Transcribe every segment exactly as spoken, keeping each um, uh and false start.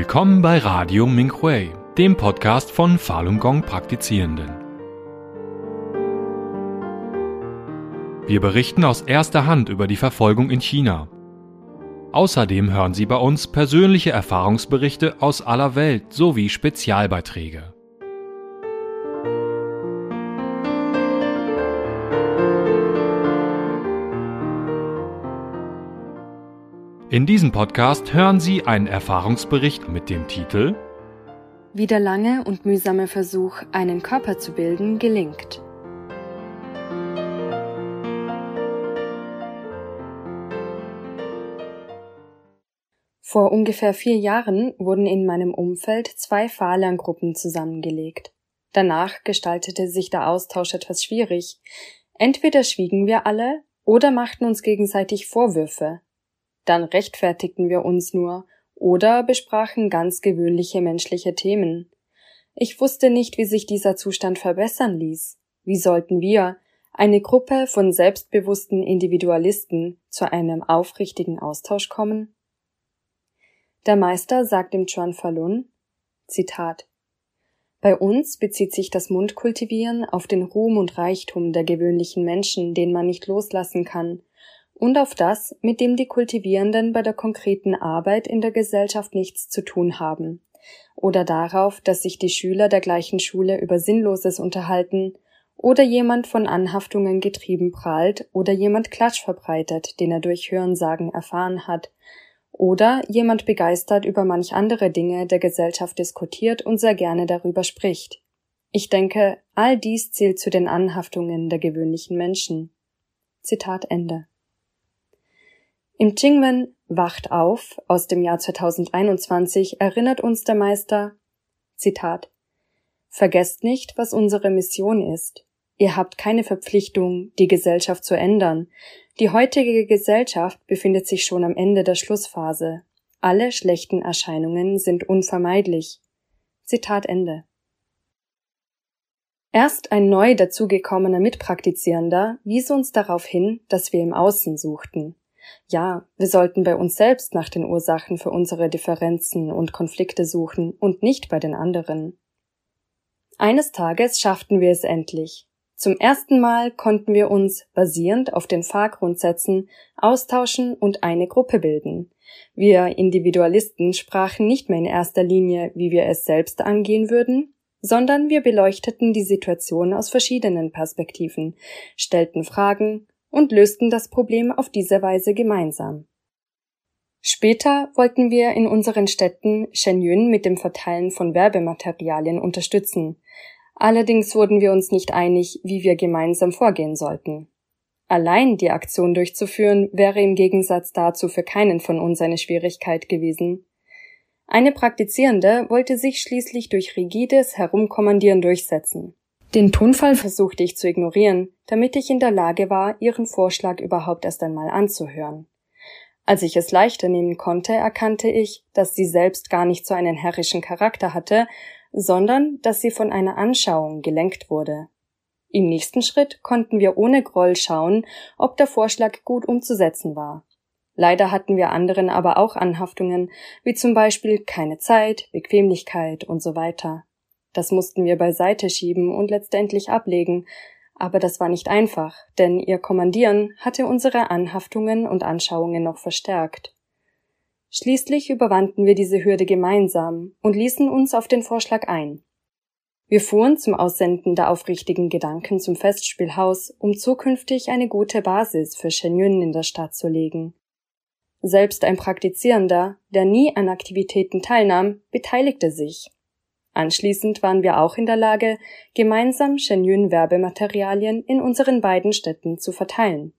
Willkommen bei Radio Minhui, dem Podcast von Falun Gong Praktizierenden. Wir berichten aus erster Hand über die Verfolgung in China. Außerdem hören Sie bei uns persönliche Erfahrungsberichte aus aller Welt sowie Spezialbeiträge. In diesem Podcast hören Sie einen Erfahrungsbericht mit dem Titel Wie der lange und mühsame Versuch, einen Körper zu bilden, gelingt. Vor ungefähr vier Jahren wurden in meinem Umfeld zwei Fa-Lerngruppen zusammengelegt. Danach gestaltete sich der Austausch etwas schwierig. Entweder schwiegen wir alle oder machten uns gegenseitig Vorwürfe. Dann rechtfertigten wir uns nur oder besprachen ganz gewöhnliche menschliche Themen. Ich wusste nicht, wie sich dieser Zustand verbessern ließ. Wie sollten wir, eine Gruppe von selbstbewussten Individualisten, zu einem aufrichtigen Austausch kommen? Der Meister sagt im Chuan Falun, Zitat, bei uns bezieht sich das Mundkultivieren auf den Ruhm und Reichtum der gewöhnlichen Menschen, den man nicht loslassen kann, und auf das, mit dem die Kultivierenden bei der konkreten Arbeit in der Gesellschaft nichts zu tun haben, oder darauf, dass sich die Schüler der gleichen Schule über Sinnloses unterhalten, oder jemand von Anhaftungen getrieben prahlt, oder jemand Klatsch verbreitet, den er durch Hörensagen erfahren hat, oder jemand begeistert über manch andere Dinge der Gesellschaft diskutiert und sehr gerne darüber spricht. Ich denke, all dies zählt zu den Anhaftungen der gewöhnlichen Menschen. Zitat Ende. Im Jingmen Wacht auf aus dem Jahr zweitausendeinundzwanzig erinnert uns der Meister, Zitat, vergesst nicht, was unsere Mission ist. Ihr habt keine Verpflichtung, die Gesellschaft zu ändern. Die heutige Gesellschaft befindet sich schon am Ende der Schlussphase. Alle schlechten Erscheinungen sind unvermeidlich. Zitat Ende. Erst ein neu dazugekommener Mitpraktizierender wies uns darauf hin, dass wir im Außen suchten. Ja, wir sollten bei uns selbst nach den Ursachen für unsere Differenzen und Konflikte suchen und nicht bei den anderen. Eines Tages schafften wir es endlich. Zum ersten Mal konnten wir uns, basierend auf den Fa-Grundsätzen, austauschen und eine Gruppe bilden. Wir Individualisten sprachen nicht mehr in erster Linie, wie wir es selbst angehen würden, sondern wir beleuchteten die Situation aus verschiedenen Perspektiven, stellten Fragen und lösten das Problem auf diese Weise gemeinsam. Später wollten wir in unseren Städten Shenyun mit dem Verteilen von Werbematerialien unterstützen. Allerdings wurden wir uns nicht einig, wie wir gemeinsam vorgehen sollten. Allein die Aktion durchzuführen, wäre im Gegensatz dazu für keinen von uns eine Schwierigkeit gewesen. Eine Praktizierende wollte sich schließlich durch rigides Herumkommandieren durchsetzen. Den Tonfall versuchte ich zu ignorieren, damit ich in der Lage war, ihren Vorschlag überhaupt erst einmal anzuhören. Als ich es leichter nehmen konnte, erkannte ich, dass sie selbst gar nicht so einen herrischen Charakter hatte, sondern dass sie von einer Anschauung gelenkt wurde. Im nächsten Schritt konnten wir ohne Groll schauen, ob der Vorschlag gut umzusetzen war. Leider hatten wir anderen aber auch Anhaftungen, wie zum Beispiel keine Zeit, Bequemlichkeit und so weiter. Das mussten wir beiseite schieben und letztendlich ablegen, aber das war nicht einfach, denn ihr Kommandieren hatte unsere Anhaftungen und Anschauungen noch verstärkt. Schließlich überwanden wir diese Hürde gemeinsam und ließen uns auf den Vorschlag ein. Wir fuhren zum Aussenden der aufrichtigen Gedanken zum Festspielhaus, um zukünftig eine gute Basis für Shenyun in der Stadt zu legen. Selbst ein Praktizierender, der nie an Aktivitäten teilnahm, beteiligte sich. Anschließend waren wir auch in der Lage, gemeinsam Shenyun-Werbematerialien in unseren beiden Städten zu verteilen.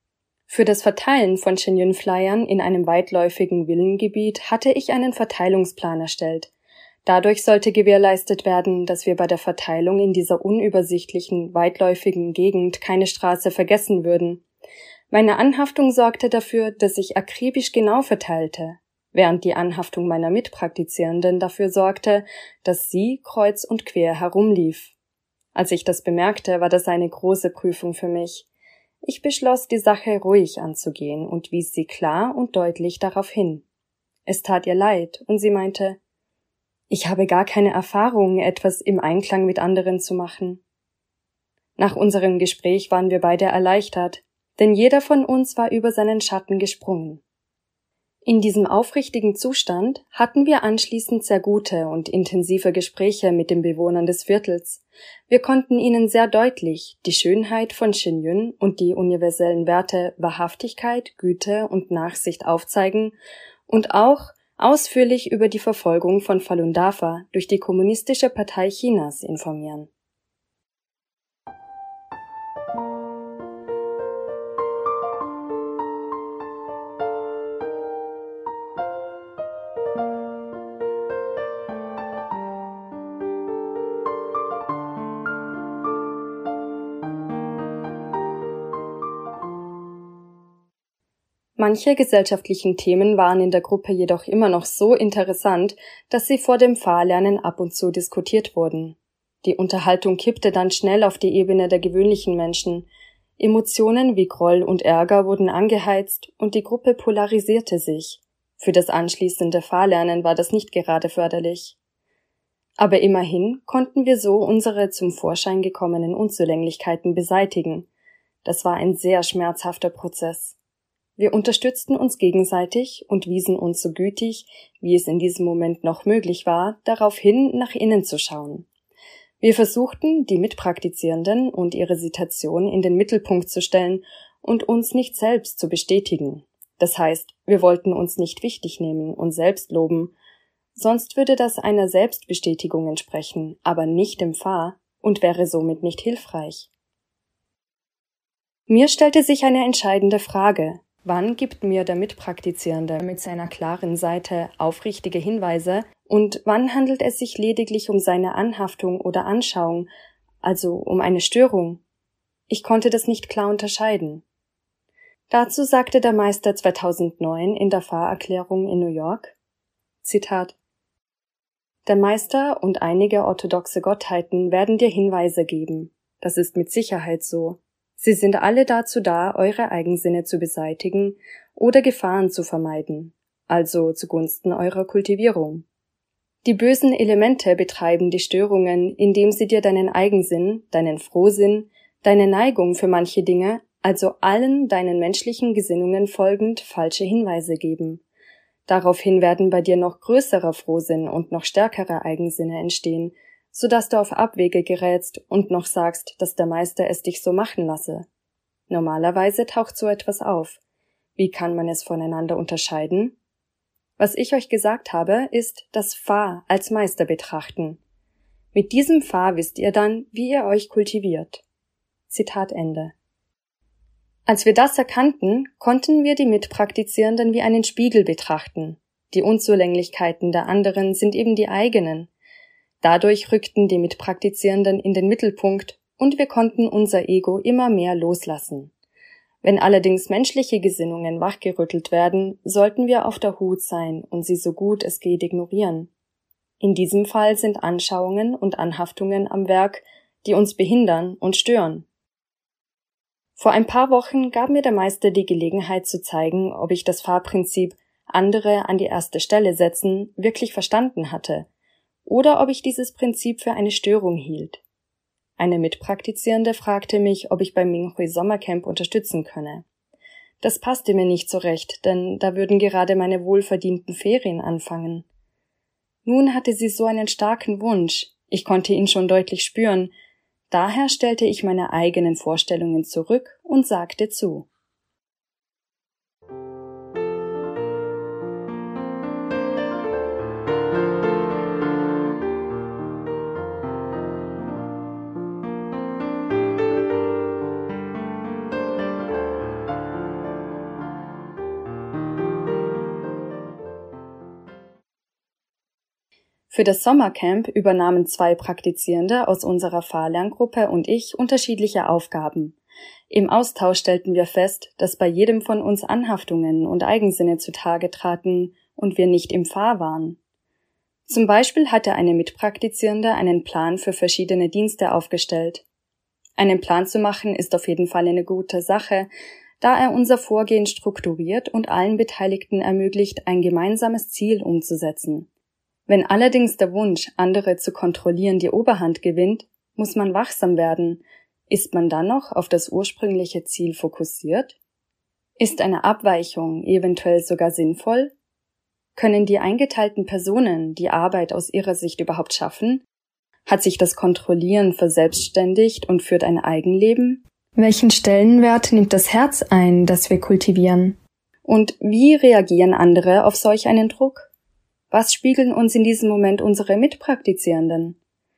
Für das Verteilen von Shenyun-Flyern in einem weitläufigen Villengebiet hatte ich einen Verteilungsplan erstellt. Dadurch sollte gewährleistet werden, dass wir bei der Verteilung in dieser unübersichtlichen, weitläufigen Gegend keine Straße vergessen würden. Meine Anhaftung sorgte dafür, dass ich akribisch genau verteilte, während die Anhaftung meiner Mitpraktizierenden dafür sorgte, dass sie kreuz und quer herumlief. Als ich das bemerkte, war das eine große Prüfung für mich. Ich beschloss, die Sache ruhig anzugehen und wies sie klar und deutlich darauf hin. Es tat ihr leid, und sie meinte, Ich habe gar keine Erfahrung, etwas im Einklang mit anderen zu machen. Nach unserem Gespräch waren wir beide erleichtert, denn jeder von uns war über seinen Schatten gesprungen. In diesem aufrichtigen Zustand hatten wir anschließend sehr gute und intensive Gespräche mit den Bewohnern des Viertels. Wir konnten ihnen sehr deutlich die Schönheit von Shenyun und die universellen Werte Wahrhaftigkeit, Güte und Nachsicht aufzeigen und auch ausführlich über die Verfolgung von Falun Dafa durch die Kommunistische Partei Chinas informieren. Manche gesellschaftlichen Themen waren in der Gruppe jedoch immer noch so interessant, dass sie vor dem Fahrlernen ab und zu diskutiert wurden. Die Unterhaltung kippte dann schnell auf die Ebene der gewöhnlichen Menschen. Emotionen wie Groll und Ärger wurden angeheizt und die Gruppe polarisierte sich. Für das anschließende Fahrlernen war das nicht gerade förderlich. Aber immerhin konnten wir so unsere zum Vorschein gekommenen Unzulänglichkeiten beseitigen. Das war ein sehr schmerzhafter Prozess. Wir unterstützten uns gegenseitig und wiesen uns so gütig, wie es in diesem Moment noch möglich war, darauf hin, nach innen zu schauen. Wir versuchten, die Mitpraktizierenden und ihre Situation in den Mittelpunkt zu stellen und uns nicht selbst zu bestätigen. Das heißt, wir wollten uns nicht wichtig nehmen und selbst loben, sonst würde das einer Selbstbestätigung entsprechen, aber nicht dem Fa und wäre somit nicht hilfreich. Mir stellte sich eine entscheidende Frage. Wann gibt mir der Mitpraktizierende mit seiner klaren Seite aufrichtige Hinweise und wann handelt es sich lediglich um seine Anhaftung oder Anschauung, also um eine Störung? Ich konnte das nicht klar unterscheiden. Dazu sagte der Meister zweitausendneun in der Fa-Erklärung in New York, Zitat: Der Meister und einige orthodoxe Gottheiten werden dir Hinweise geben. Das ist mit Sicherheit so. Sie sind alle dazu da, eure Eigensinne zu beseitigen oder Gefahren zu vermeiden, also zugunsten eurer Kultivierung. Die bösen Elemente betreiben die Störungen, indem sie dir deinen Eigensinn, deinen Frohsinn, deine Neigung für manche Dinge, also allen deinen menschlichen Gesinnungen folgend, falsche Hinweise geben. Daraufhin werden bei dir noch größerer Frohsinn und noch stärkere Eigensinne entstehen, so dass du auf Abwege gerätst und noch sagst, dass der Meister es dich so machen lasse. Normalerweise taucht so etwas auf. Wie kann man es voneinander unterscheiden? Was ich euch gesagt habe, ist das Fa als Meister betrachten. Mit diesem Fa wisst ihr dann, wie ihr euch kultiviert. Zitat Ende. Als wir das erkannten, konnten wir die Mitpraktizierenden wie einen Spiegel betrachten. Die Unzulänglichkeiten der anderen sind eben die eigenen. Dadurch rückten die Mitpraktizierenden in den Mittelpunkt und wir konnten unser Ego immer mehr loslassen. Wenn allerdings menschliche Gesinnungen wachgerüttelt werden, sollten wir auf der Hut sein und sie so gut es geht ignorieren. In diesem Fall sind Anschauungen und Anhaftungen am Werk, die uns behindern und stören. Vor ein paar Wochen gab mir der Meister die Gelegenheit zu zeigen, ob ich das Fahrprinzip andere an die erste Stelle setzen wirklich verstanden hatte oder ob ich dieses Prinzip für eine Störung hielt. Eine Mitpraktizierende fragte mich, ob ich beim Minghui Sommercamp unterstützen könne. Das passte mir nicht so recht, denn da würden gerade meine wohlverdienten Ferien anfangen. Nun hatte sie so einen starken Wunsch, ich konnte ihn schon deutlich spüren, daher stellte ich meine eigenen Vorstellungen zurück und sagte zu. Für das Sommercamp übernahmen zwei Praktizierende aus unserer Fahrlerngruppe und ich unterschiedliche Aufgaben. Im Austausch stellten wir fest, dass bei jedem von uns Anhaftungen und Eigensinne zutage traten und wir nicht im Fahr waren. Zum Beispiel hatte eine Mitpraktizierende einen Plan für verschiedene Dienste aufgestellt. Einen Plan zu machen ist auf jeden Fall eine gute Sache, da er unser Vorgehen strukturiert und allen Beteiligten ermöglicht, ein gemeinsames Ziel umzusetzen. Wenn allerdings der Wunsch, andere zu kontrollieren, die Oberhand gewinnt, muss man wachsam werden. Ist man dann noch auf das ursprüngliche Ziel fokussiert? Ist eine Abweichung eventuell sogar sinnvoll? Können die eingeteilten Personen die Arbeit aus ihrer Sicht überhaupt schaffen? Hat sich das Kontrollieren verselbstständigt und führt ein Eigenleben? Welchen Stellenwert nimmt das Herz ein, das wir kultivieren? Und wie reagieren andere auf solch einen Druck? Was spiegeln uns in diesem Moment unsere Mitpraktizierenden?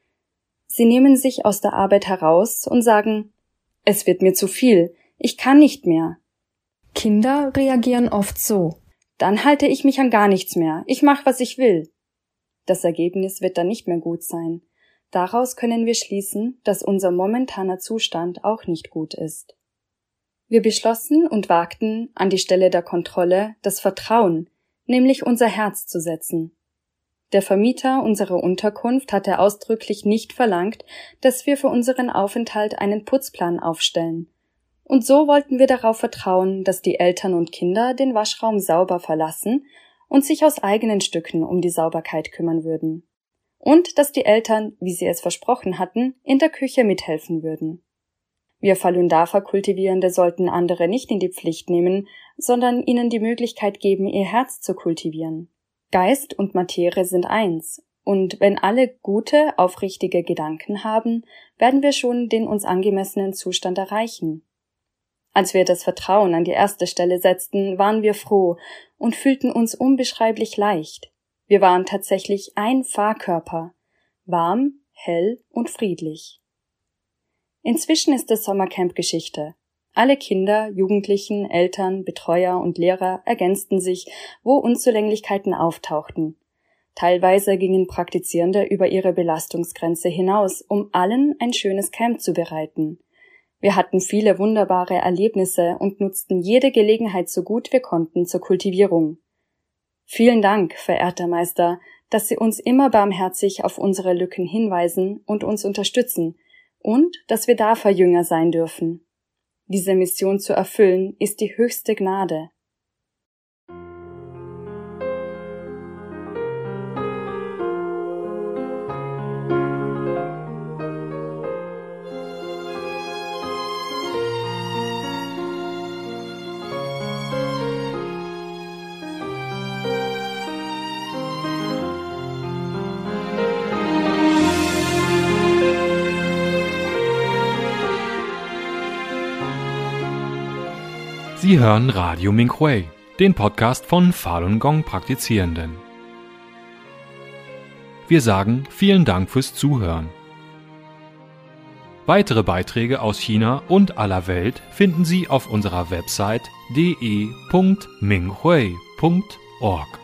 Sie nehmen sich aus der Arbeit heraus und sagen, es wird mir zu viel, ich kann nicht mehr. Kinder reagieren oft so, dann halte ich mich an gar nichts mehr, ich mache, was ich will. Das Ergebnis wird dann nicht mehr gut sein. Daraus können wir schließen, dass unser momentaner Zustand auch nicht gut ist. Wir beschlossen und wagten, an die Stelle der Kontrolle das Vertrauen, nämlich unser Herz zu setzen. Der Vermieter unserer Unterkunft hatte ausdrücklich nicht verlangt, dass wir für unseren Aufenthalt einen Putzplan aufstellen. Und so wollten wir darauf vertrauen, dass die Eltern und Kinder den Waschraum sauber verlassen und sich aus eigenen Stücken um die Sauberkeit kümmern würden. Und dass die Eltern, wie sie es versprochen hatten, in der Küche mithelfen würden. Wir Falun Dafa Kultivierende sollten andere nicht in die Pflicht nehmen, sondern ihnen die Möglichkeit geben, ihr Herz zu kultivieren. Geist und Materie sind eins, und wenn alle gute, aufrichtige Gedanken haben, werden wir schon den uns angemessenen Zustand erreichen. Als wir das Vertrauen an die erste Stelle setzten, waren wir froh und fühlten uns unbeschreiblich leicht. Wir waren tatsächlich ein Fahrkörper, warm, hell und friedlich. Inzwischen ist das Sommercamp Geschichte. Alle Kinder, Jugendlichen, Eltern, Betreuer und Lehrer ergänzten sich, wo Unzulänglichkeiten auftauchten. Teilweise gingen Praktizierende über ihre Belastungsgrenze hinaus, um allen ein schönes Camp zu bereiten. Wir hatten viele wunderbare Erlebnisse und nutzten jede Gelegenheit so gut wir konnten zur Kultivierung. Vielen Dank, verehrter Meister, dass Sie uns immer barmherzig auf unsere Lücken hinweisen und uns unterstützen und dass wir Dafa-Jünger sein dürfen. Diese Mission zu erfüllen, ist die höchste Gnade. Sie hören Radio Minhui, den Podcast von Falun Gong Praktizierenden. Wir sagen vielen Dank fürs Zuhören. Weitere Beiträge aus China und aller Welt finden Sie auf unserer Website d e punkt minhui punkt org.